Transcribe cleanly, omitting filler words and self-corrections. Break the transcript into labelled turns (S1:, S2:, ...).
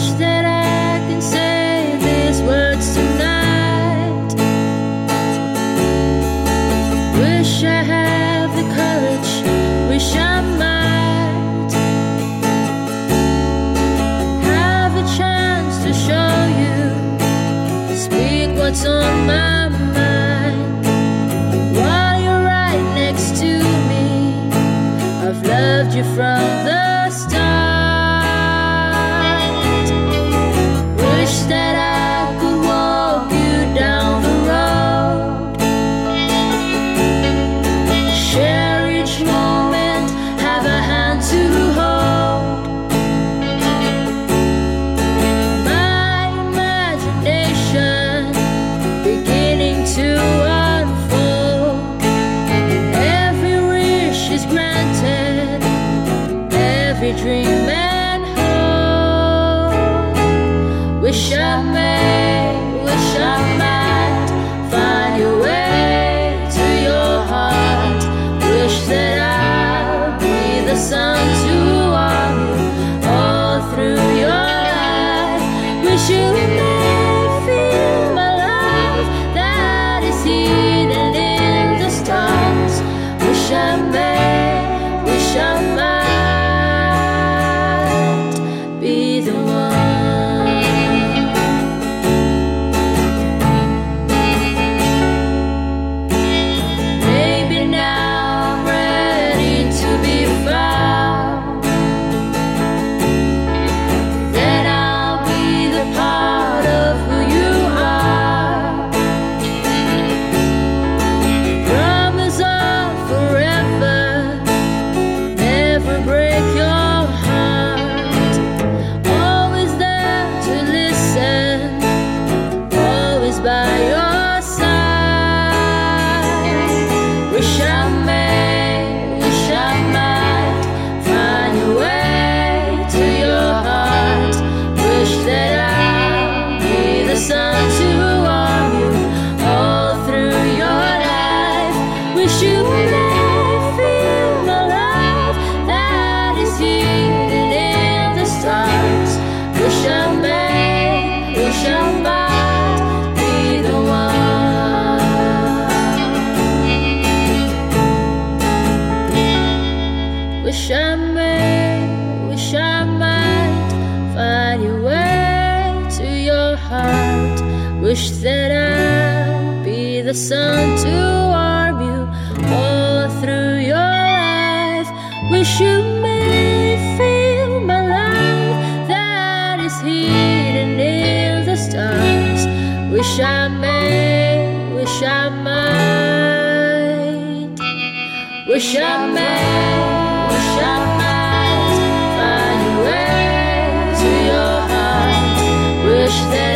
S1: Wish that I can say these words tonight. Wish I have the courage, wish I might have a chance to show you, speak what's on my mind. While you're right next to me, I've loved you from the start. Wish that I could walk you down the road, share each moment, have a hand to hold. My imagination beginning to unfold. Every wish is granted, every dream and hope. Wish I may, wish I might find your way to your heart. Wish that I'll be the sun to warm you all through your life. Wish you may feel my love that is hidden in the stars. Wish I may, wish I might be the one. Maybe now I'm ready to be found. Then I'll be the part of who you are. Promise of forever, never break your heart. Always there to listen, always by your side. Wish I may, wish I might find your way to your heart. Wish that I'll be the sun to warm you all through your life. Wish you may feel my love that is hidden in the stars. Wish I may, wish I might be the one. Wish I may, wish I might find your way to your heart. Wish that I'll be the sun to warm you all through your life. Wish you may feel my love that is hidden in the stars. Wish I may, wish I might. Wish I may, wish I might find your way to your heart. Wish that